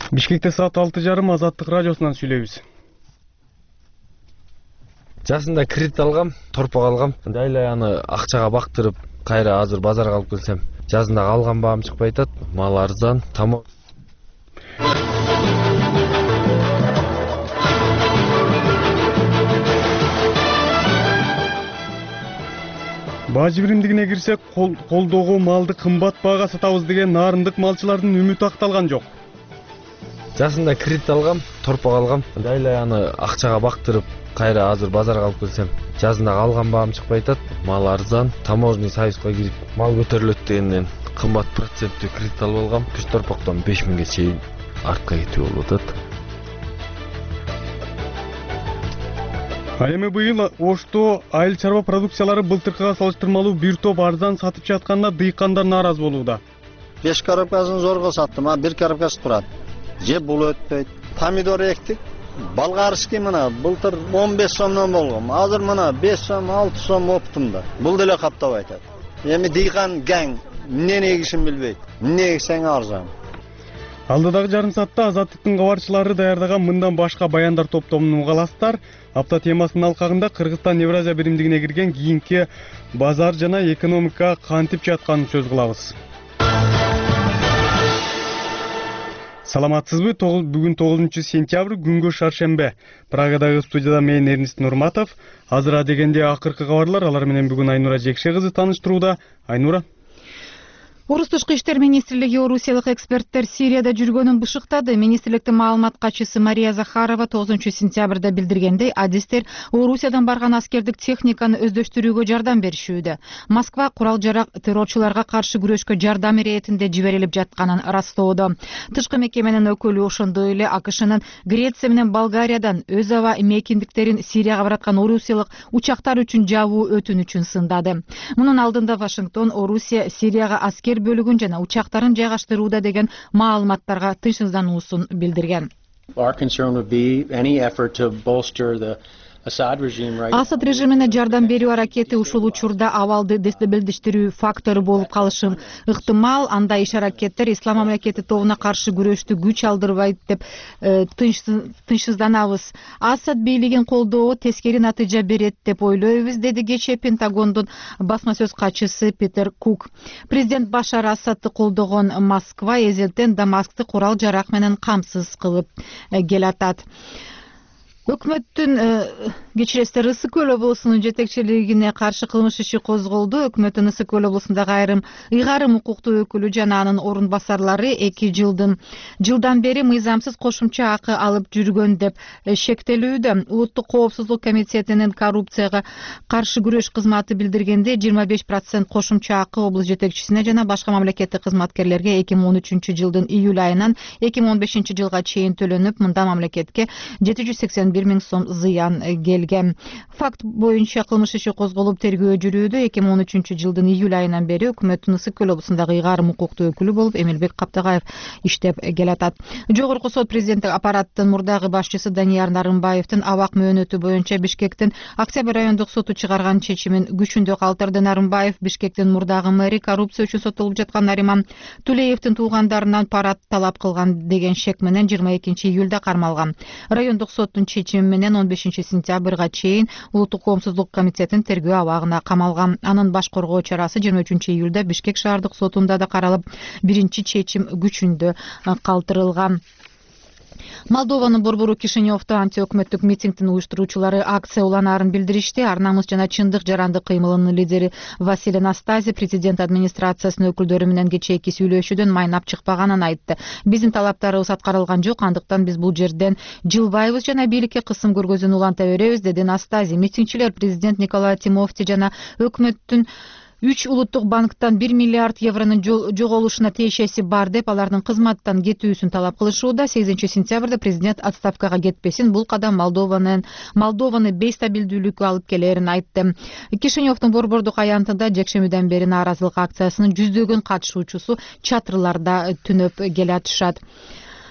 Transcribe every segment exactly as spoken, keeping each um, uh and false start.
Бишкекте саат алты жарым Азаттык радиосунан сүйлөйбүз. Жасында кредит алгам, торпок алгам. Дайлай аны акчага бактырып, кайра азыр базарга алып келсем, жазында алган баам чыкпай атат. Мал арзан, тамак. Бажы биримдигине кирсек, колдогу малды кымбат баага сатабыз деген нарындык малчылардын үмүтү акталган жок. Жасында кредит алгам, торпок алгам. Дайлай аны акчага бактырып, кайра азыр базарга алып келсем, жазында алган баам чыкпай атат. Мал арзан, таможный союзга кирип, мал көтөрүлөт дегенден кымбат проценттүү кредит алып алгам. Күч торпоктон беш миңге чейин артка кетүү болуп атат. Ал эми быйыл Ошто айыл чарба продукциялары былтыркыга салыштырмалуу бир топ арзан сатып жатканда дыйкандар нааразы болууда. беш коробкасын зорго саттым, а бир коробкасы турат. Же бул өтпөйт. Помидор эктик, балгарышки мына былтыр он беш сомдон болгон. Азыр мына беш сом, алты сом оптум да. Бул деле каптабай атат. Эми дыйкан гаң, эмне эгишин билбейт. Эмне эгсең арзан. Алдыдагы жарым саатта Азаттыктын кабарчылары даярдаган мындан башка баяндар топтомун угаласыздар. Апта темасынын алкагында Кыргызстан Евразия биримдигине кирген кийинки базар жана экономика кантип жатканын сөз кылабыз. Саламатсызбы? Бүгүн тогузунчу сентябрь, күнгө шаршембе. Прагадагы студияда мен Эрнест Нурматов. Азыр дегенде акыркы кабарлар, алар менен бүгүн Айнура Жекше кызы тааныштырууда. Айнура. Орус тышкы иштер министрлиги орусиялык эксперттер Сирияда жүргөнүн бышыктады. Министрликтин маалымат катчысы Мария Захарова тогузунчу сентябрда билдиргендей, адистер Орусиядан барган аскердик техниканы өздөштүрүүгө жардам беришүүдө. Москва курал-жарак террорчуларга каршы күрөшкө жардам иретинде жиберилип жатканын ырастоодо. Тышкы мекеменин өкүлү ошондой эле АКШнын Греция менен Болгариядан өз аба мейкиндиктерин Сирияга бараткан орусиялык учактар үчүн жабуу өтүнүчүн сындады. Мунун алдында Вашингтон Орусия Сирияга аскер бөлүгүн жана учактарын жайгаштырууда деген маалыматтарга тынчсыздануусун билдирген. Асад режимине жардам берүү аракети ушул учурда абалды дестабилдештирүү фактору болуп калышы ыктымал. Андай иш аракеттер Ислам мамлекети тобуна каршы күрөштү күч алдырбайт деп тынчсызданабыз. Асад бийлигин колдоо тескери натыйжа берет деп ойлойбуз, деди кечээ Пентагондун басма сөз катчысы Питер Кук. Президент Башар Асадты колдогон Москва эзелтен Дамаскты курал-жарак менен камсыз кылып келатат. Өкмөттүн кечиресиздер Ысык Көл облусунун жетекчилигине каршы кылмыш иши козголду. Өкмөттүн Ысык Көл облусундагы айрым ыйгарым укуктуу өкүлү жана анын орун басарлары эки жылдын жылдан бери мыйзамсыз кошумча акы алып жүргөн деп шектелүүдө. Улуттук коопсуздук комитетинин коррупцияга каршы күрөш кызматы билдиргенде жыйырма беш процент кошумча акы облус жетекчисине жана башка мамлекеттик кызматкерлерге эки миң он үчүнчү жылдын июль айынан эки миң он бешинчи жылга чейин төлөнүп, мында мамлекетке жети жүз сексен бир миң сом зыян келген. Факт боюнча кылмыш иши козголуп тергөө жүрүүдө. эки миң он үчүнчү жылдын июль айынан бери өкмөттүн Ысык Көл облусундагы ыйгарым укуктуу өкүлү болуп Эмилбек Каптагаев иштеп келатат. Жогорку сот президенттик аппараттын мурдагы башчысы Данияр Нарымбаевдин абак мөөнөтү боюнча Бишкектин Октябрь райондук соту чыгарган чечимин күчүндө калтырды. Нарымбаев Бишкектин мурдагы мэри коррупция үчүн соттолуп жаткан Нариман Тулеевдин туугандарынан пара талап кылган деген шек менен жыйырма экинчи июлда кармалган. Райондук соттун чечими менен он бешинчи сентябрга чейин Улуттук коопсуздук комитетин тергөө абагына камалган. Анын баш коргоо чарасы жыйырма үчүнчү июлда Бишкек шаардык сотунда да каралып, биринчи чечим күчүндө калтырылган. Молдованын борбору Кишиневдо антиөкмөттүк митингдин уюштуруучулары акция уланаарын билдиришти. Ар намыс жана чындык жарандык кыймылынын лидери Василий Настази президент администрациясынын өкүлдөрү менен кечээки сүйлөшүүдөн майнап чыкпаганын айтты. Биздин талаптарыбыз аткарылган жок, андыктан биз бул жерден жылбайбыз жана бийликке кысым көргөзүүнү уланта беребиз, деди Настази. Митингчилер президент Николай Тимофти жана өкмөттүн үч улуттук банктан бир миллиард евронун жоголушуна тиешеси бар деп алардын кызматтан кетүүсүн талап кылышууда. сегизинчи сентябрда президент отставкага кетпесин. Бул кадам Молдованын Молдованы бейстабилдүүлүккө алып келерин айтты. Кишиневдун борбордук аянтында жекшемиден бери нааразылык акциясынын жүздөгөн катышуучусу чатырларда түнөп келатышат.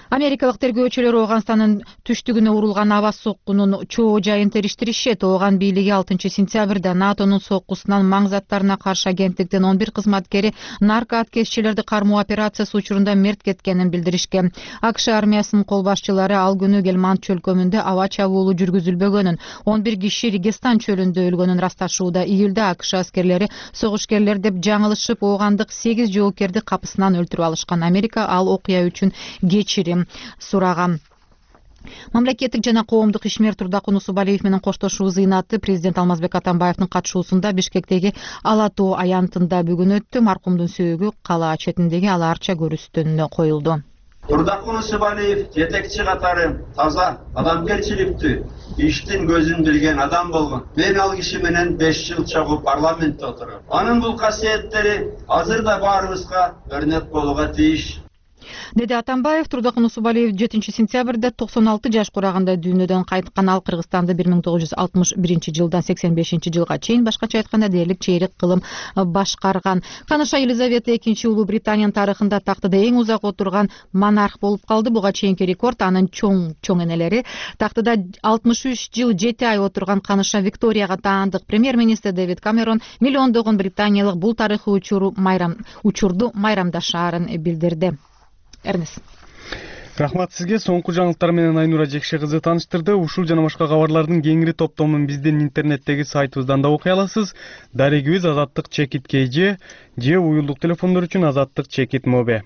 Америкалык тергөөчүлөр Ооганстандын түштүгүнө урулган аба соккунун чоо жайын териштиришет. Ооган бийлиги алтынчы сентябрда НАТОнун соккусунан маң заттарына каршы агенттиктин он бир кызматкери наркоаткезчилерди кармоо операциясы учурунда мерт кеткенин билдиришкен. АКШ армиясынын кол башчылары ал күнү Гельманд чөлкөмүндө аба чабуулу жүргүзүлбөгөнүн, он бир киши Регистан чөлүндө өлгөнүн расташууда. Июлда АКШ аскерлери согушкерлер деп жаңылышып, оогандык сегиз жоокерди капысынан өлтүрүп алышкан. Америка ал окуя үчүн кечирим сураган. Мамлекеттик жана коомдук ишмер Турдакун Усубалиев менен коштошуу зыйнаты президент Алмазбек Атамбаевдин катышуусунда Бишкектеги Ала Тоо аянтында бүгүн өттү. Маркумдун сөөгү кала четиндеги Ала Арча көрүстүнүнө коюлду. Турдакун Усубалиев жетекчи катары таза, адамгерчиликтүү, иштин көзүн билген адам болгон. Мен ал киши менен беш жыл чогуу парламентте отургам. Анын бул касиеттери азыр да баарыбызга өрнөк болууга тийиш. Деди Атамбаев. Турдакун Усубалиев жетинчи сентябрда токсон алты жаш курагында дүйнөдөн кайткан. Ал Кыргызстанды бир миң тогуз жүз алтымыш биринчи жылдан сексен бешинчи жылга чейин, башкача айтканда, дээрлик чейрек кылым башкарган. Каныша Елизавета экинчи Улуу Британиянын тарыхында тактыда эң узак отурган монарх болуп калды. Буга чейинки рекорд анын чоң чоң энелери. Тактыда алтымыш үч жыл жети ай отурган Каныша Викторияга таандык премьер-министр Дэвид Камерон миллиондогон британиялык бул тарыхый учуру майрам учурду майрамдашаарын билдирди. Эрнес. Рахмат сизге. Соңку жаңылыктар менен Айнура Жекше кызы тааныштырды. Ушул жана башка кабарлардын кеңири топтомун биздин интернеттеги сайтыбыздан да окуй аласыз. Дарегибиз Азаттык Чекит КЖ же уюлдук телефондор үчүн Азаттык Чекит Мобе.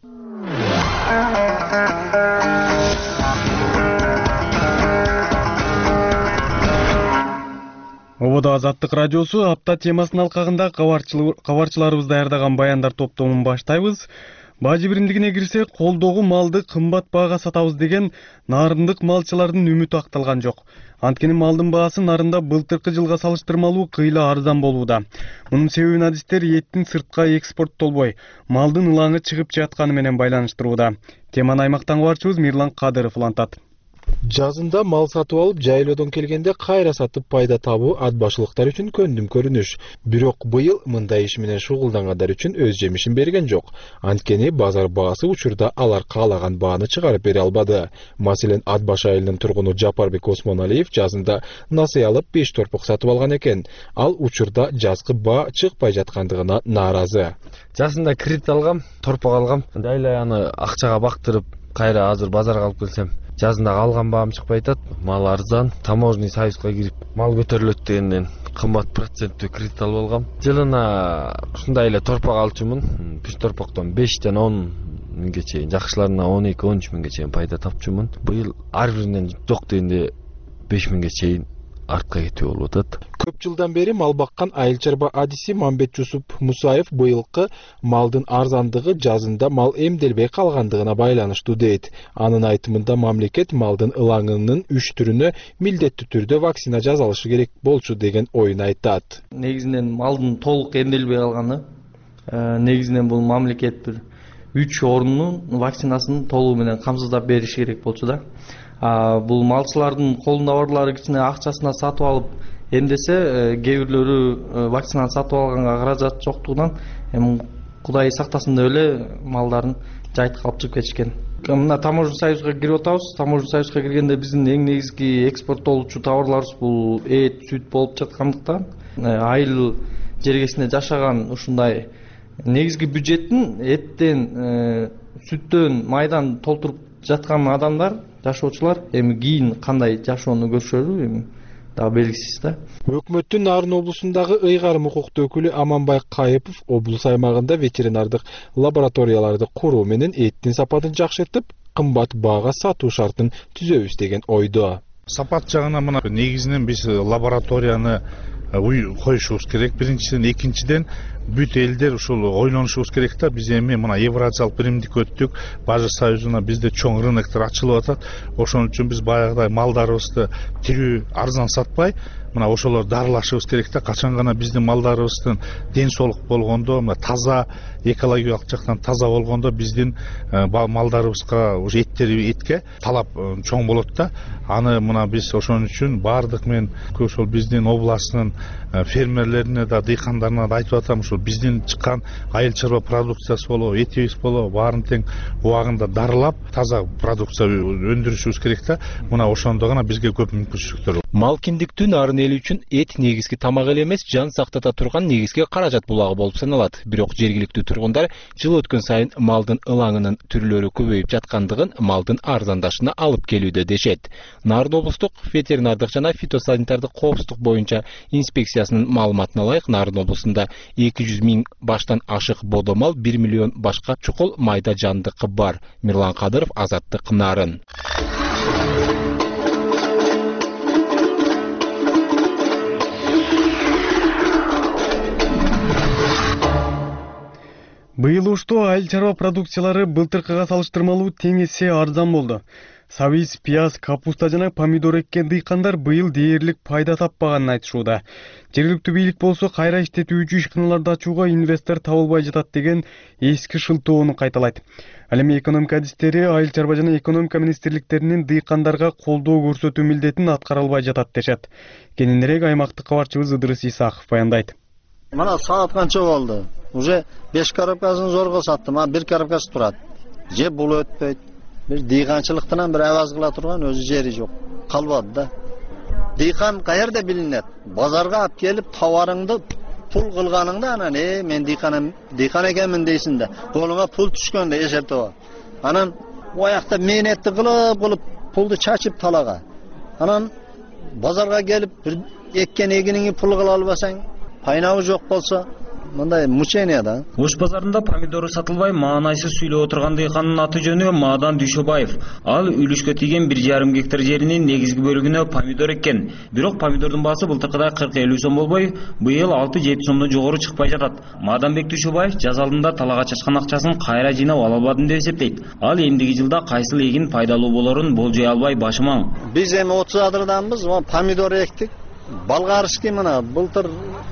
Ободо Азаттык радиосу апта темасынын алкагында кабарчыларыбыз даярдаган баяндар топтомун баштайбыз. Бажы биримдигине кирсек, колдогу малды кымбат баага сатабыз деген нарындык малчылардын үмүтү акталган жок. Анткени малдын баасы нарында былтыркы жылга салыштырмалуу кыйла арзан болууда. Мунун себебин адистер эттин сыртка экспорттолбой, малдын ылаңы чыгып жатканы менен байланыштырууда. Теманы аймактан кабарчыбыз Мирлан Кадыров улантат. Жазында мал сатып алып, жайлоодон келгенде кайра сатып пайда табуу ат башылыктар үчүн көндүм көрүнүш. Бирок быйыл мындай иш менен шугулдангандар үчүн өз жемишин берген жок. Анткени базар баасы учурда алар каалаган бааны чыгарып бере албады. Маселен, ат баш айылынын тургуну Жапарбек Осмоналиев жазында насый алып беш торпок сатып алган экен. Ал учурда жазгы баа чыкпай жаткандыгына нааразы. Жазында кредит алгам, торпок алгам. Дайлай аны акчага бактырып, кайра азыр базарга алып келсем, жазында алган баам чыкпай атат. Мал арзан, таможный союзга кирип, мал көтөрүлөт дегенден кымбат проценттүү кредит алып алгам. Жылына ушундай эле торпок алчумун. Беш торпоктон бештен он миңге чейин, жакшыларына он эки он үч миңге чейин пайда тапчумун. Быйыл ар биринен жок дегенде беш миңге чейин артка кетүү болуп атат. Көп жылдан бери мал баккан айыл чарба адиси Мамбет Жусуп Мусаев быйылкы малдын арзандыгы жазында мал эмделбей калгандыгына байланыштуу дейт. Анын айтымында мамлекет малдын ылаңынын үч түрүнө милдеттүү түрдө вакцина жасалышы керек болчу деген оюн айтат. Негизинен малдын толук эмделбей калганы, негизинен бул мамлекет бир үч орунун вакцинасын толугу менен камсыздап бериши керек болчу да. Бул малчылардын колунда барлары кичине акчасына сатып алып эмдесе, кээ бирлөрү вакцинаны сатып алганга каражат жоктугунан эми Кудай сактасын деп эле малдарын жайтка алып чыгып кетишкен. Мына таможный союзга кирип атабыз. Таможный союзга киргенде биздин эң негизги экспорттолуучу товарларыбыз бул эт, сүт болуп жаткандыктан, айыл жергесинде жашаган ушундай негизги бюджеттин эттен, сүттөн, майдан толтуруп жаткан адамдар, жашоочулар эми кийин кандай жашоону көрүшөрү эми дагы белгисиз да. Өкмөттүн Нарын облусундагы ыйгарым укуктуу өкүлү Аманбай Кайыпов облус аймагында ветеринардык лабораторияларды куруу менен эттин сапатын жакшыртып, кымбат баага сатуу шартын түзөбүз деген ойдо. Сапат жагынан мына негизинен биз лабораторияны коюшубуз керек. Биринчиден, экинчиден бүт элдер ушул ойлонушубуз керек да. Биз эми мына Евразиялык биримдик өттүк, Бажы союзуна бизде чоң рыноктор ачылып атат. Ошон үчүн биз баягыдай малдарыбызды тирүү арзан сатпай, мына ошолор дарылашыбыз керек да. Качан гана биздин малдарыбыздын ден соолук болгондо, мына таза, экологиялык жактан таза болгондо биздин малдарыбызга уже эттери этке талап чоң болот да. Аны мына биз ошон үчүн баардык мен ошол биздин областтын фермерлерине да, дыйкандарына да айтып атам, ушул биздин чыккан айыл чарба продукциясы болобу, этибиз болобу, баарын тең убагында дарылап, таза продукция өндүрүшүбүз керек да. Мына ошондо гана бизге көп мүмкүнчүлүктөр бар. Мал киндиктүү нарын эли үчүн эт негизги тамак эле эмес, жан сактата турган негизги каражат булагы болуп саналат. Бирок жергиликтүү тургундар жыл өткөн сайын малдын ылаңынын түрлөрү көбөйүп жаткандыгын малдын арзандашына алып келүүдө дешет. Нарын облустук ветеринардык жана фитосанитардык коопсуздук боюнча инспекциясынын маалыматына ылайык, Нарын облусунда эки жүз миң баштан ашык бодо мал, бир миллион башка чукул майда жандыкы бар. Мирлан Кадыров, Азаттык, Нарын. Быйыл ушту айыл чарба продукциялары былтыркыга салыштырмалуу тең эсе арзан болду. Сабиз, пияз, капуста жана помидор эккен дыйкандар быйыл дээрлик пайда таппаганын айтышууда. Жергиликтүү бийлик болсо кайра иштетүүчү ишканаларды ачууга инвестор табылбай жатат деген эски шылтоону кайталайт. Ал эми экономика адистери айыл чарба жана экономика министрликтеринин дыйкандарга колдоо көрсөтүү милдетин аткара албай жатат дешет. Кененирээк аймактык кабарчыбыз Ыдырыс Исаков баяндайт. Мына саат канча болду? Уже беш коробкасын зорго саттым, а бир коробкасы турат. Же бул өтпөйт. Бир дыйканчылыктан бир аваз кыла турган өзү жери жок. Калбады да. Дыйкан каерде билинет? Базарга алып келип товарыңды пул кылганыңда анан э мен дыйкан дыйкан экенмин дейсиң да. Колуңа пул түшкөндө эсептеп ал. Анан оякта мээнетти кылып кылып пулду чачып талага. Анан базарга келип бир эккен эгиниңи пул кыла албасаң, пайнабы жок болсо, мындай мучение да. Ош базарында помидору сатылбай маанайсыз сүйлөп отурган дыйкандын аты жөнү Маадан Дүйшөбаев. Ал үлүшкө тийген бир жарым гектар жеринин негизги бөлүгүнө помидор эккен. Бирок помидордун баасы былтыркыдай кырк элүү сом болбой, быйыл алты жети сомдон жогору чыкпай жатат. Мааданбек Дүйшөбаев жаз алдында талага чачкан акчасын кайра жыйнап ала албадым деп эсептейт. Ал эмдиги жылда кайсыл эгин пайдалуу болорун болжой албай башымаң. Биз эми отуз адырданбыз, помидор эктик. Балгарышки мына былтыр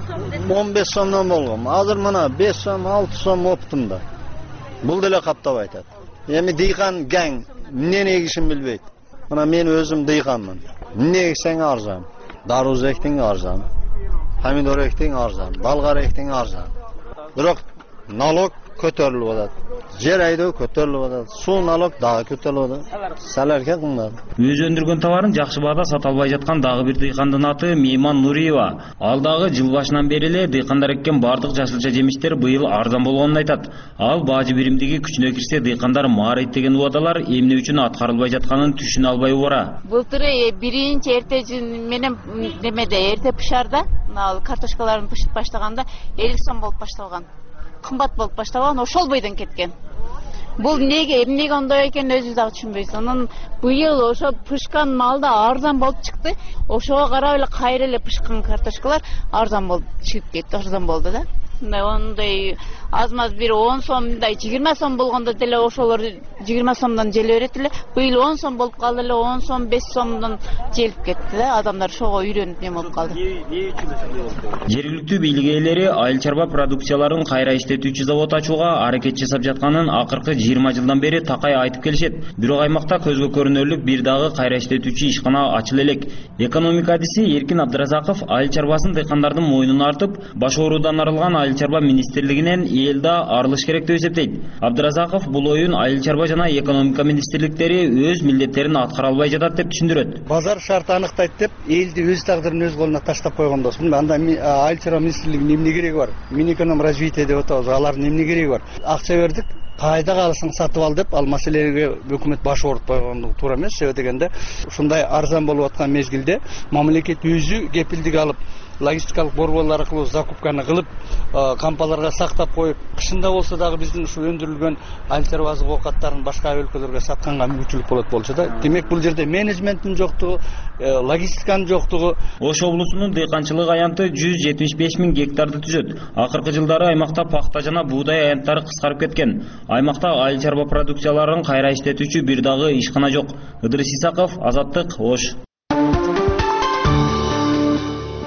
он беш сомдон болгон. Азыр мына беш сом, алты сом оптум да. Бул деле каптап айтат. Эми дыйкан гаң эмне эгишин билбейт. Мына мен өзүм дыйканмын. Эмне эксең арзан. Даруз эктиң арзан. Помидор эктиң арзан. Балгар эктиң арзан. Бирок налог көтөрүлүп атат. Жер айдоо көтөрүлүп атат. Суу налог дагы көтөрүлүп атат. Салерке кымбат. Өзү өндүргөн товарын жакшы баада сата албай жаткан дагы бир дыйкандын аты Мейман Нуриева. Ал дагы жыл башынан бери эле дыйкандар эккен бардык жашылча жемиштер быйыл арзан болгонун айтат. Ал бажы биримдиги күчүнө кирсе дыйкандар маарайт деген убадалар эмне үчүн аткарылбай жатканын түшүнө албай убара. Былтыры биринчи эртеж менен немеде эрте пышарда, ал картошкаларын пышып баштаганда элүү сом болуп башталган. Кымбат болуп баштаган, ошол бойдон кеткен. Бул неге, эмнеге ондой экенин өзүбүз дагы түшүнбөйбүз. Анан быйыл ошо пышкан малда арзан болуп чыкты. Ошого карап эле кайра эле пышкан картошкалар арзан болуп чыгып кетти, арзан болду да. Ондай азмаз бир он сомдай, жыйырма сом болгондо деле ошолор жыйырма сомдон желе берет эле. Быйыл он сом болуп калды эле, он сом, беш сомдон желип кетти да. Адамдар ошого үйрөнүп эме болуп калды. Жергиликтүү бийлик ээлери айыл чарба продукцияларын кайра иштетүүчү завод ачууга аракет жасап жатканын акыркы жыйырма жылдан бери такай айтып келишет. Бирок аймакта көзгө көрүнөрлүк бир дагы кайра иштетүүчү ишкана ачыла элек. Экономика адиси Эркин Абдыразаков айыл чарбасын дыйкандардын мойнуна артып, баш оорудан арылган айыл чарба министрлигинен элде арылыш керек деп эсептейт. Абдыразаков бул оюн айыл чарба жана экономика министрликтери өз милдеттерин аткара албай жатат деп түшүндүрөт. Базар шарты аныктайт деп элди өз тагдырын өз колуна таштап койгондосун. Анда айыл чарба министрлигинин эмне кереги бар? Минэкономразвитие деп атабыз. Алардын эмне кереги бар? Акча бердик, кайда калсаң сатып ал деп ал маселеге өкмөт баш ооруп койгондугу туура эмес. Себеби дегенде ушундай арзан болуп аткан мезгилде мамлекет өзү кепилдик алып, логистикалык борборлор аркылуу закупканы кылып, кампаларга сактап коюп, кышында болсо дагы биздин ушу өндүрүлгөн айыл чарба азык оокаттарын башка өлкөлөргө сатканга мүмкүнчүлүк болот болчу да. Демек бул жерде менеджменттин жоктугу, логистиканын жоктугу. Ош облусунун дыйканчылык аянты жүз жетимиш беш миң гектарды түзөт. Акыркы жылдары аймакта пахта жана буудай аянттары кыскарып кеткен. Аймакта айыл чарба продукцияларын кайра иштетүүчү бир дагы ишкана жок. Ыдырыс Исаков, Азаттык, Ош.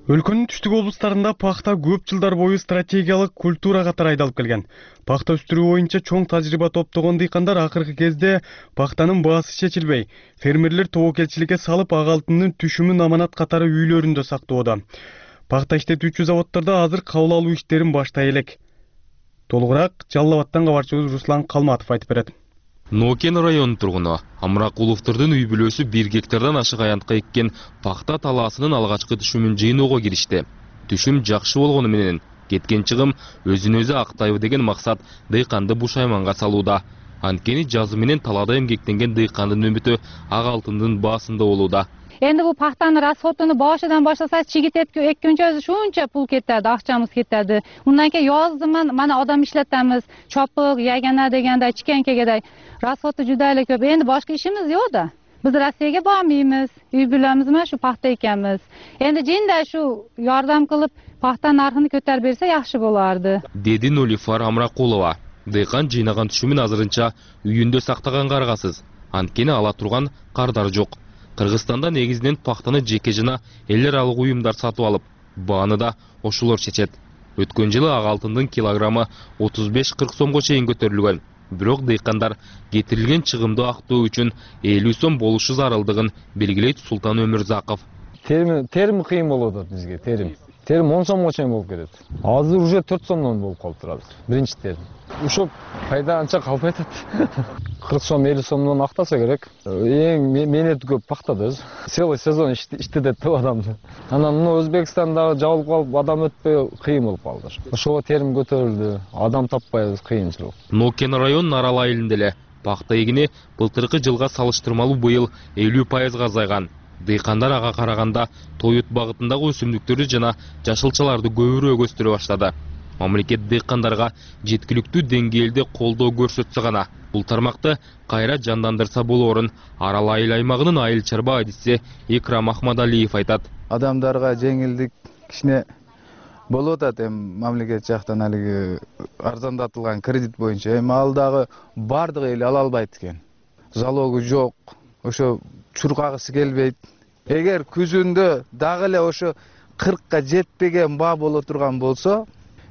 Өлкөнүн түштүк облустарында пахта көп жылдар бою стратегиялык культура катары айдалып келген. Пахта өстүрүү боюнча чоң тажрыйба топтогон дыйкандар акыркы кезде пахтанын баасы чечилбей, фермерлер тобокелчиликке салып ак алтындын түшүмүн аманат катары үйлөрүндө сактоодо. Пахта иштетүүчү заводдордо азыр кабыл алуу иштерин баштай элек. Толугураак Жалал Абадтан кабарчыбыз Руслан Калматов айтып берет. Нокен районунун тургуну Амракуловдордун үй бүлөсү бир гектардан ашык аянтка эккен пахта талаасынын алгачкы түшүмүн жыйноого киришти. Түшүм жакшы болгону менен кеткен чыгым өзүн өзү актайбы деген максат дыйканды бушайманга салууда. Анткени жазы менен талаада эмгектенген дыйкандын үмүтү ак алтындын баасында болууда. Endi bu paxtani расходunu boshidan boshlasangiz chigit ekkuncha o'zi shuncha pul ketadi, ақчамыз ketadi. Undan keyin yozda mana odam ishlatamiz, chopiq, yagana deganda chikankagaday расходи juda ko'p. Endi boshqa ishimiz yo'q-da. Biz Rossiyaga bormaymiz. Uy bulamiz mana shu paxta ekanmiz. Endi jinda shu yordam qilib paxta narxini ko'tarib bersa yaxshi bo'lardi. Dedi Nolifar Amraqulova. Дыйкан жыйнаган түшүмүн азырынча үйүндө сактаганга аргасыз. Анткени ала турган кардар жок. Кыргызстанда негизинен пахтаны жеке жана эл аралык уюмдар сатып алып, бааны да ошолор чечет. Өткөн жылы ак алтындын килограммы отуз беш кырк сомго чейин көтөрүлгөн. Бирок дыйкандар кетирилген чыгымды актоо үчүн элүү сом болушу зарылдыгын белгилейт Султан Өмүрзаков. Терим терим кыйын болот бизге, терим. Терим он сомго чейин болуп кетет. Азыр уже төрт сомдон болуп калыптыр азыр. Биринчи терим. Ушул пайда анча калбай атат. кырк сом, элүү сомдон актаса керек. Эң менети көп пахтада. Целый сезон иштетет деп адамды. Анан мына Өзбекстанда жабылып калып, адам өтпөй кыйын болуп калды. Ошого терим көтөрүлдү. Адам таппайбыз, кыйынчылык. Нокен районунун Арал айылында эле пахта эгини былтыркы жылга салыштырмалуу быйыл элүү пайызга азайган. Дыйкандар ага караганда тоют багытындагы өсүмдүктөрдү жана жашылчаларды көбүрөөк өстүрө баштады. Мамлекет дыйкандарга жеткиликтүү деңгээлде колдоо көрсөтсө гана бул тармакты кайра жандандырса болоорун Арал айыл аймагынын айыл чарба адиси Икрам Ахмадалиев айтат. Адамдарга жеңилдик кичине болуп атат, эми мамлекет жактан алиги арзандатылган кредит боюнча. Эми ал дагы бардык эл ала албайт экен. Залогу жок, ошо чуркагысы келбейт. Эгер күзүндө дагы эле ошо кыркка жетпеген баа боло турган болсо,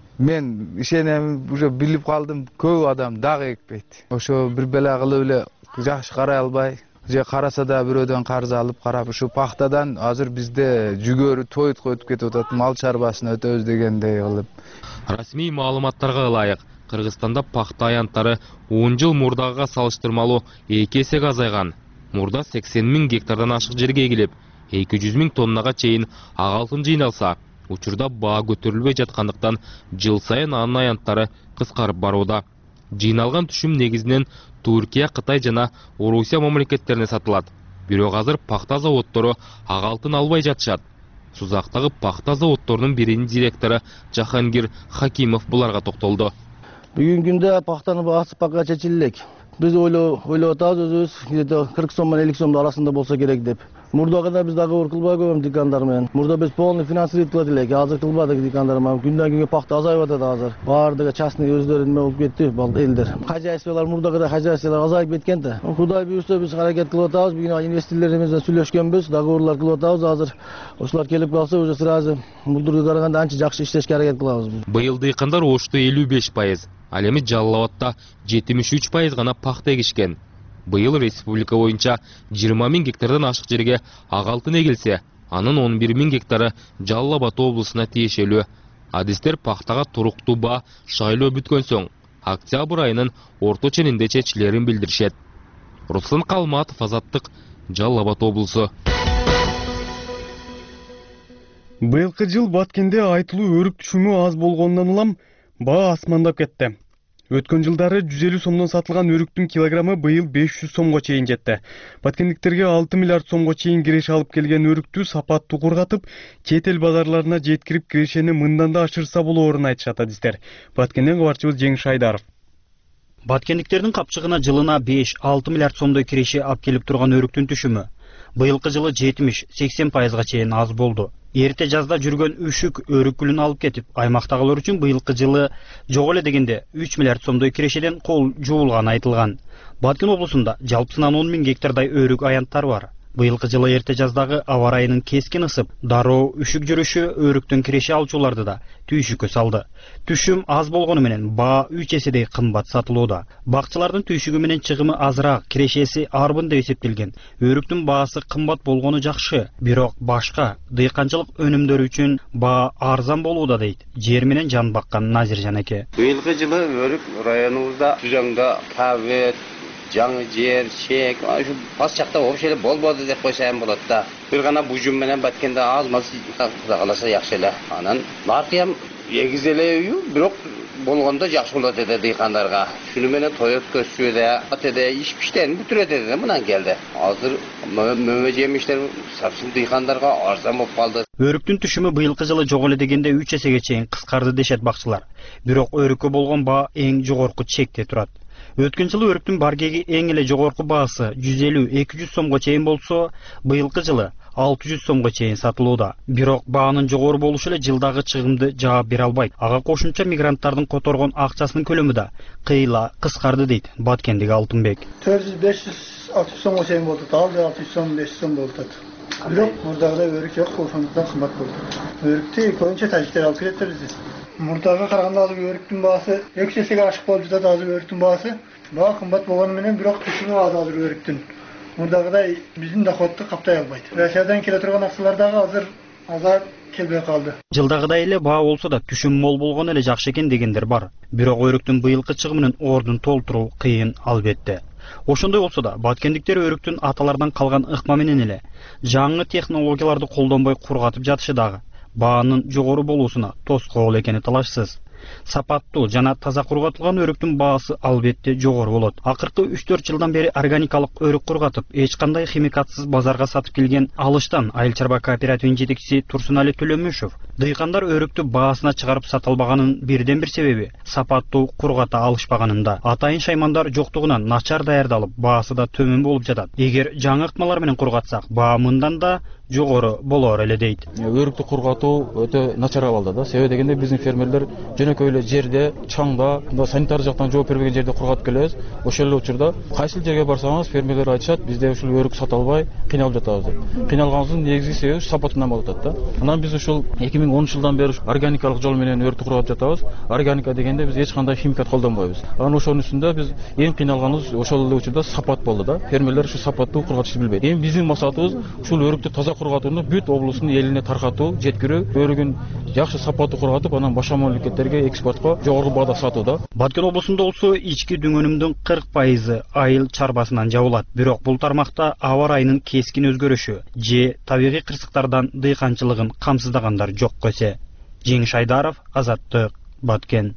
мен ишенем, уже билип калдым, көп адам дагы экпейт. Ошо бир бела кылып эле жакшы карай албай, же караса да бирөөдөн карыз алып карап, ушу пахтадан азыр бизде жүгөрү тоютко өтүп кетип атат, мал чарбасына өтөбүз дегендей кылып. Расмий маалыматтарга ылайык, Кыргызстанда пахта аянттары он жыл мурдагыга салыштырмалуу эки эсеге азайган. Мурда сексен миң гектардан ашык жерге эгилип, эки жүз миң тоннага чейин ак алтын жыйналса, учурда баа көтөрүлбөй жаткандыктан жыл сайын анын аянттары кыскарып барууда. Жыйналган түшүм негизинен Туркия, Кытай жана Орусия мамлекеттерине сатылат. Бирок азыр пахта заводдору ак алтын албай жатышат. Сузактагы пахта заводдорунун биринин директору Жахангир Хакимов буларга токтолду. Бүгүнкү күндө пахтанын баасы пакка чечиле элек. Biz ойлоп атабыз, өзүбүз кырк сом менен элүү сомдун арасында болсо керек деп. Мурдага да биз дагы кылбай койгон дыйкандар менен. Мурда биз полный финансировать кылат элек, азыр кылбадык дыйкандар менен. Күндөн күнгө пахта азайып атат азыр. Баардыгы частный өздөрүнүн эме болуп кетти, элдер. Хозяйстволор мурдага да хозяйстволор азайып кеткен да. Кудай буйрса биз харакет кылып атабыз. Бүгүн инвесторлорубуз менен сүйлөшкөнбүз, договорлор кылып атабыз азыр. Ошолар келип калса, уже сразу мурдурга караганда анча жакшы иштешке аракет кылабыз. Быйыл дыйкандар Ошто элүү беш пайыз, ал эми Жалал Абадта жетимиш үч пайыз гана пахта эгишкен. Быйыл республика боюнча жыйырма миң гектардан ашык жерге ак алтын эгилсе, анын он бир миң гектары Жалал Абад облусуна тиешелүү. Адистер пахтага туруктуу баа шайлоо бүткөн соң октябрь айынын орто ченинде чечилерин билдиришет. Руслан Калматов, Азаттык, Жалал Абад облусу. Быйылкы жыл Баткенде айтылуу өрүк түшүмү аз болгондон улам баа асмандап кетти. Өткөн жылдары жүз элүү сомдон сатылган өрүктүн килограммы быйыл беш жүз сомго чейин жетти. Баткендиктерге алты миллиард сомго чейин киреше алып келген өрүктү сапаттуу кургатып, чет эл базарларына жеткирип кирешени мындан да ашырса болоорун айтышат адистер. Баткенден кабарчыбыз Жеңиш Айдаров. Баткендиктердин капчыгына жылына беш алты миллиард сомдой киреше алып келип турган өрүктүн түшүмү быйылкы жылы жетимиш сексен пайызга чейин аз болду. Эрте жазда жүргөн үшүк өрүк күлүн алып кетип, аймактагылар үчүн быйылкы жылы жок эле дегенде үч миллиард сомдой кирешеден кол жуулганы айтылган. Баткен облусунда жалпысынан он миң гектардай өрүк аянттар бар. Быйылкы жылы эрте жаздагы аба ырайынын кескин ысып, дароо үшүк жүрүшү өрүктөн киреше алчуларды да түйшүккө салды. Түшүм аз болгону менен баа үч эседей кымбат сатылууда. Бакчылардын түйшүгү менен чыгымы азыраак, кирешеси арбын деп эсептелген. Өрүктүн баасы кымбат болгону жакшы, бирок башка дыйканчылык өнүмдөрү үчүн баа арзан болууда дейт жер менен жан баккан Назиржан эке. Быйылкы жылы өрүк районубузда Түзөңдө Кабет, жаңы жер, чек, ушу бас жакта вообще эле болбоду деп койсом болот да. Бир гана бужум менен баткенде аз маз Кудай кааласа жакшы эле. Анан наркы эгиз эле, бирок болгондо жакшы болот эди дыйкандарга. Шуну менен той өткөзүшүдө, атеде иш биштен бүтүрөт эди мындан келди. Азыр мөмө жемиштер сапсын дыйкандарга арзан болуп калды. Өрүктүн түшүмү быйылкы жылы жок эле дегенде үч эсеге чейин кыскарды дешет бакчылар. Бирок өрүккө болгон баа эң жогорку чекте турат. Өткөн жылы өрүктүн баргеги эң эле жогорку баасы жүз элүү эки жүз сомго чейин болсо, быйылкы жылы алты жүз сомго чейин сатылууда. Бирок баанын жогору болушу эле жылдагы чыгымды жаап бере албайт. Ага кошумча мигранттардын которгон акчасынын көлөмү да кыйла кыскарды дейт Баткендик Алтынбек. төрт жүз беш жүз алты жүз сомго чейин болду. Алды алты жүз сом беш жүз сом болду. Бирок мурдагыдай өрүк жок, ошондуктан кымбат болду. Өрүктү көбүнчө тажиктер алып келет биз. Мурдага караганда азыр өрүктүн баасы эки жүз эсеге ашык болуп жатат. Азыр өрүктүн баасы баа кымбат болгону менен бирок түшүмү аз азыр өрүктүн. Мурдагыдай биздин доходду каптай албайт. Россиядан келе турган акчалар дагы азыр азайып келбей калды. Жылдагыдай эле баа болсо да түшүм мол болгону эле жакшы экен дегендер бар. Бирок өрүктүн быйылкы чыгымынын ордун толтуруу кыйын албетте. Ошондой болсо да баткендиктер өрүктүн аталардан калган ыкма менен эле жаңы технологияларды колдонбой кургатып жатышы дагы баанын жогору болуусуна тоскоол экени талашсыз. Сапаттуу жана таза кургатылган өрүктүн баасы албетте жогору болот. Акыркы үч төрт жылдан бери органикалык өрүк кургатып, эч кандай химикатсыз базарга сатып келген Алыштан Айыл чарба кооперативинин жетекчиси Турсунали Төлөмүшев дыйкандар өрүктү баасына чыгарып сата албаганын бирден бир себеби сапаттуу кургата алышпаганында. Атайын шаймандар жоктугунан начар даярдалып, баасы да төмөн болуп жатат. Эгер жаңы ыкмалар менен кургатсак, баа мындан да жогору болор эле дейт. Өрүктү кургатуу өтө начар абалда да. Себеби дегенде биздин фермерлер жөнөкөй эле жерде, чаңда, мындай санитар жактан жооп бербеген жерде кургатып келебиз. Ошол эле учурда кайсыл жерге барсаңыз фермерлер айтышат, бизде ушул өрүк сата албай кыйналып жатабыз деп. Кыйналганыбыздын негизги себеби сапатынан болуп атат да. Анан биз ушул эки миң онунчу жылдан бери органикалык жол менен өрүктү кургатып жатабыз. Органика дегенде биз эч кандай химикат колдонбойбуз. Анан ошонун үстүндө биз эң кыйналганыбыз ошол эле учурда сапат болду да. Фермерлер ушу сапаттуу кургатышты билбейт. Эми биздин максатыбыз ушул өрүктү таза кургатууну бүт облустун элине таркатуу, жеткирүү, өрүгүн жакшы сапаттуу кургатып, анан башка мамлекеттерге экспортко жогорку баада сатуу да. Баткен облусунда болсо ички дүңөнүмдүн кырк пайызы айыл чарбасынан жабылат. Бирок бул тармакта аба ырайынын кескин өзгөрүшү же табигый кырсыктардан дыйканчылыгын камсыздагандар жокко эсе. Жеңиш Айдаров, Азаттык, Баткен.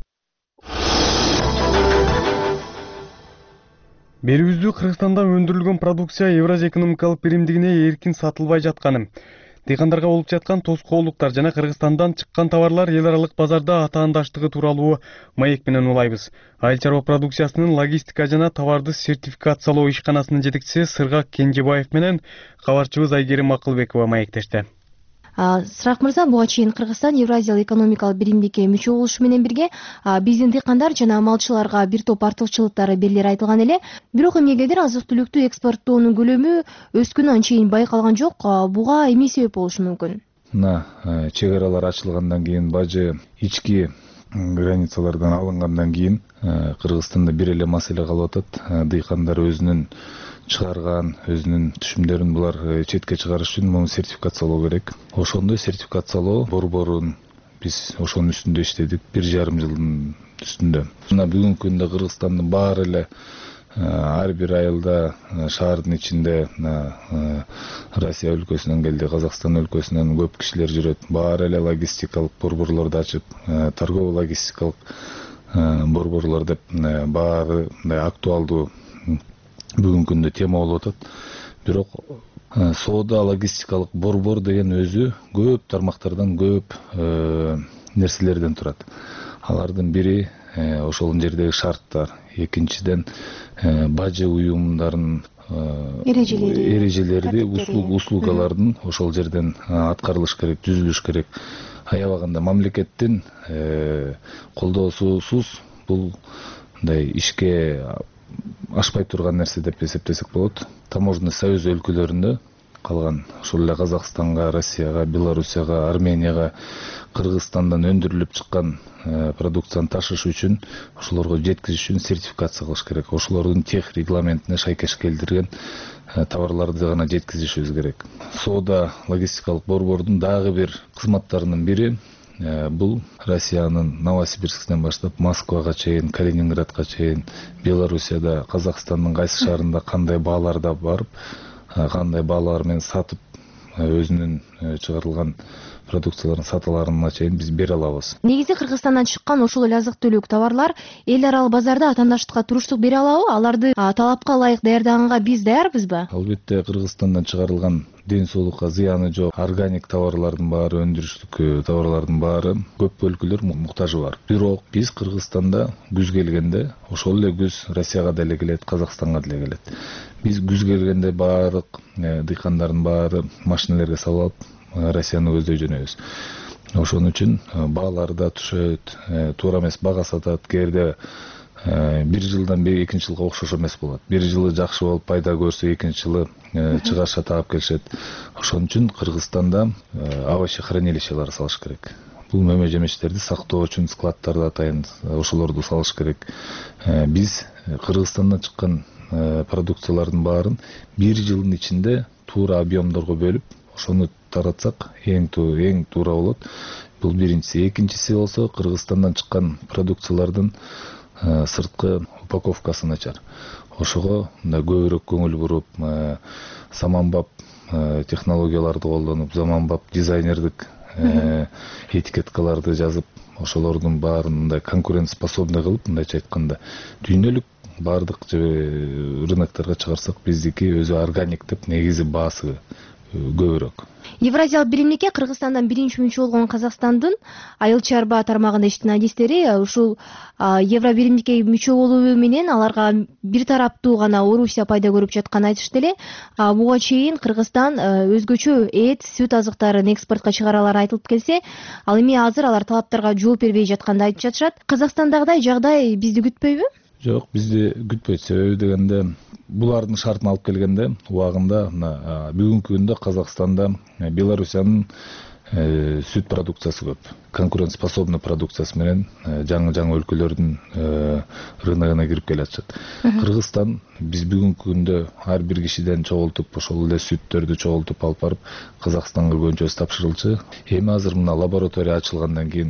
Белибиздүү Кыргызстанда өндүрүлгөн продукция Евразия экономикалык биримдигине эркин сатылбай жатканы, дыйкандарга болуп жаткан тоскоолдуктар жана Кыргызстандан чыккан товарлар эл аралык базарда атаандаштыгы тууралуу маек менен улайбыз. Айыл чарба продукциясынын логистика жана товарды сертификациялоо ишканасынын жетекчиси Сыргак Кенжебаев менен кабарчыбыз Айгерим Акылбекова маектешти. Сырак мырза, буга чейин Кыргызстан Евразиялык экономикалык биримдикке мүчө болушу менен бирге биздин дыйкандар жана малчыларга бир топ артыкчылыктары белгилери айтылган эле. Бирок эмнегедир азык-түлүктү экспорттоонун көлөмү өскөнү анчейин байкалган жок. Буга эмне себеп болушу мүмкүн? Мына чек аралар ачылгандан кийин, бажы ички границалардан алынгандан кийин Кыргызстанда бир эле маселе калып атат. Дыйкандар өзүнүн чыгарган өзүнүн түшүмдөрүн булар четке чыгарыш үчүн муну сертификациялоо керек. Ошондой сертификациялоо борборун биз ошонун үстүндө иштедик бир жарым жылдын үстүндө. Мына бүгүнкү күндө Кыргызстандын баары эле ар бир айылда шаардын ичинде Россия өлкөсүнөн келди, Казакстан өлкөсүнөн көп кишилер жүрөт. Баары эле логистикалык борборлорду ачып, торгово логистикалык борборлор деп баары актуалдуу бүгүнкү күндө тема болуп атат. Бирок соода логистикалык борбор деген өзү көп тармактардан, көп нерселерден турат. Алардын бири ошол жердеги шарттар, экинчиден бажы уюмдардын эрежелерди, услугалардын ошол жерден аткарылыш керек, түзүлүш керек. Аябаганда мамлекеттин колдоосусуз бул мындай ишке ашпай турган нерсе деп эсептесек болот. Таможенный союз өлкөлөрүндө калган ошол эле Казакстанга, Россияга, Белоруссияга, Арменияга, Кыргызстандан өндүрүлүп чыккан продукцияны ташыш үчүн ошолорго жеткизиш үчүн сертификация кылыш керек. Ошолордун тех регламентине шайкеш келтирген товарларды гана жеткизишибиз керек. Соода логистикалык борбордун дагы бир кызматтарынын бири бул Россиянын Новосибирскиден баштап Москвага чейин, Калининградка чейин, Белоруссияда, Казакстандын кайсы шаарында кандай бааларда барып, кандай баалар менен сатып, өзүнүн чыгарылган продукцияларын саталарына чейин биз бере алабыз. Негизи Кыргызстандан чыккан ошол эле азык-түлүк товарлар эл аралык базарда атаандаштыкка туруштук бере алабы? Аларды талапка ылайык даярдаганга биз даярбызбы? Албетте, Кыргызстандан чыгарылган ден соолукка зыяны жок органик товарлардын баары, өндүрүштүк товарлардын баары көп өлкөлөр муктажы бар. Бирок биз Кыргызстанда күз келгенде ошол эле күз Россияга деле келет, Казакстанга деле келет. Биз күз келгенде баардык дыйкандардын баары машинелерге салып алып Россияны көздөй жөнөбүз. Ошон үчүн баалары да түшөт, туура эмес бага сатат. Кээде бир жылдан бери экинчи жылга окшош эмес болот. Бир жылы жакшы болуп пайда көрсө, экинчи жылы чыгаша таап келишет. Ошон үчүн Кыргызстанда овощехранилищелер салыш керек. Бул мөмө жемиштерди сактоо үчүн складдарды атайын ошолорду салыш керек. Биз Кыргызстандан чыккан продукциялардын баарын бир жылдын ичинде туура объемдорго бөлүп, ошону таратсак эң эң туура болот. Бул биринчиси. Экинчиси болсо Кыргызстандан чыккан продукциялардын сырткы упаковкасы начар. Ошого мындай көбүрөөк көңүл буруп, заманбап технологияларды колдонуп, заманбап дизайнердик этикеткаларды жазып, ошолордун баарын мындай конкурентоспособный кылып, мындайча айтканда, дүйнөлүк баардык рынокторго чыгарсак, биздики өзү органик деп негизи баасы көбүрөөк. Евразиялык биримдикке Кыргызстандан биринчи мүчө болгон Казакстандын айыл чарба тармагында иштеген адистери ушул Евро биримдикке мүчө болуу менен аларга бир тараптуу гана Орусия пайда көрүп жатканын айтышты эле. Буга чейин Кыргызстан өзгөчө эт, сүт азыктарын экспортко чыгаралары айтылып келсе, ал эми азыр алар талаптарга жооп бербей жатканын айтып жатышат. Казакстандагыдай жагдай бизди күтпөйбү? Жок, бизди күтпөйт. Себеби дегенде булардын шартын алып келгенде убагында бүгүнкү күндө Казакстанда Белоруссиянын сүт продукциясы көп. Конкурентоспособный продукциясы менен жаңы-жаңы өлкөлөрдүн рыногуна кирип келатышат. Кыргызстан биз бүгүнкү күндө ар бир кишиден чогултуп, ошол эле сүттөрдү чогултуп алып барып Казакстанга көбүнчөсү тапшырылчу. Эми азыр мына лаборатория ачылгандан кийин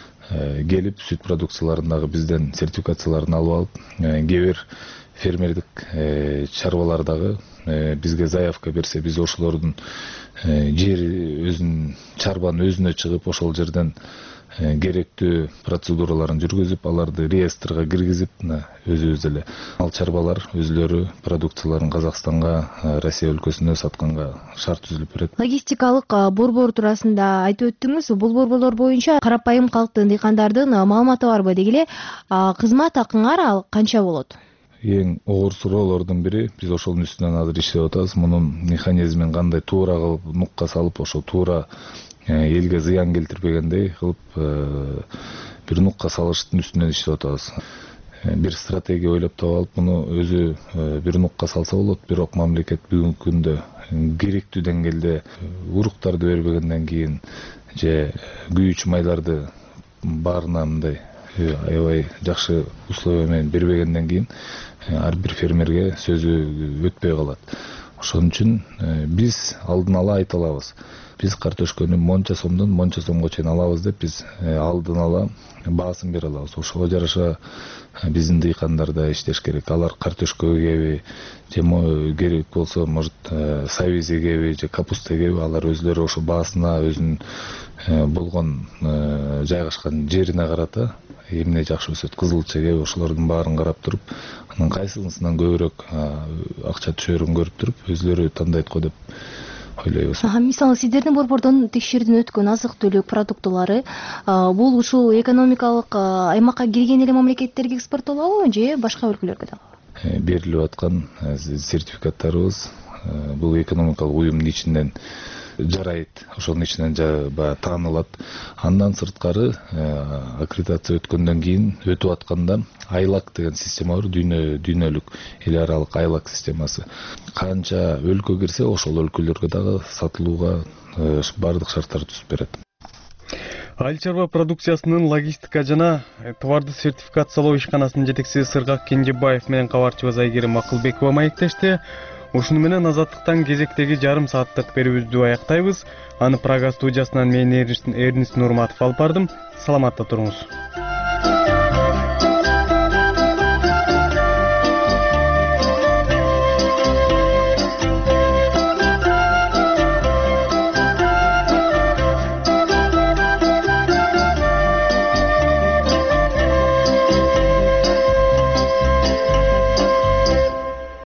келип сүт продукцияларын дагы бизден сертификацияларын алып алып, кээ бир фермердик чарбалар дагы бизге заявка берсе, биз ошолордун жери өзүнүн чарбанын өзүнө чыгып, ошол жерден керектүү процедураларын жүргүзүп, аларды реестрге киргизип, өзүбүз эле ал чарбалар өзүлөрү продукцияларын Казакстанга, Россия өлкөсүнө сатканга шарт түзүлүп берет. Логистикалык борбор туурасында айтып өттүңүз. Бул борборлор боюнча карапайым калктын, дыйкандардын маалыматы барбы деги эле? Кызмат акыңар ал канча болот? Эң оор суроолордун бири, биз ошонун үстүнөн азыр иштеп атабыз. Мунун механизмин кандай туура кылып, нукка салып, ошо туура элге зыян келтирбегендей кылып бир нукка салыштын үстүнөн иштеп атабыз. Бир стратегия ойлоп таап алып, муну өзү бир нукка салса болот, бирок мамлекет бүгүнкү күндө керектүү деңгээлде уруктарды бербегенден кийин же күйүүчү майларды баарына мындай аябай жакшы условия менен бербегенден кийин ар бир фермерге сөзү өтпөй калат. Ошон үчүн биз алдын ала айта алабыз. Биз картошканы монча сомдон монча сомго чейин алабыз деп биз алдын ала баасын бере алабыз. Ошого жараша биздин дыйкандар да иштеш керек. Алар картошка эгеби, же керек болсо, может, сабиз эгеби, же капуста эгеби, алар өзлөрү ошо баасына өзүнүн болгон жайгашкан жерине карата эмне жакшы өсөт, кызылча эгеби, ошолордун баарын карап туруп, анын кайсысынан көбүрөөк акча түшөрүн көрүп туруп, өзлөрү тандайт го деп ойлойбуз. Мисалы, сиздердин борбордон текшерүүдөн өткөн азык-түлүк продуктулары бул ушул экономикалык аймакка кирген эле мамлекеттерге экспорттолобу же башка өлкөлөргө дагы? Берилип аткан сертификаттарыбыз бул экономикалык уюмдун ичинен жарайт, ошонун ичинен баягы таанылат. Андан сырткары аккредитация өткөндөн кийин өтүп атканда айлак деген система бар, дүйнө дүйнөлүк эл аралык айлак системасы. Канча өлкө кирсе, ошол өлкөлөргө дагы сатылууга бардык шарттарды түзүп берет. Айыл чарба продукциясынын логистика жана товарды сертификациялоо ишканасынын жетекчиси Сыргак Кенжебаев менен кабарчыбыз Айгерим Акылбекова маектешти. Ушуну менен Азаттыктан кезектеги жарым сааттык берүүбүздү аяктайбыз. Аны Прага студиясынан мен Эрнис Нурматов алып бардым. Саламатта туруңуз.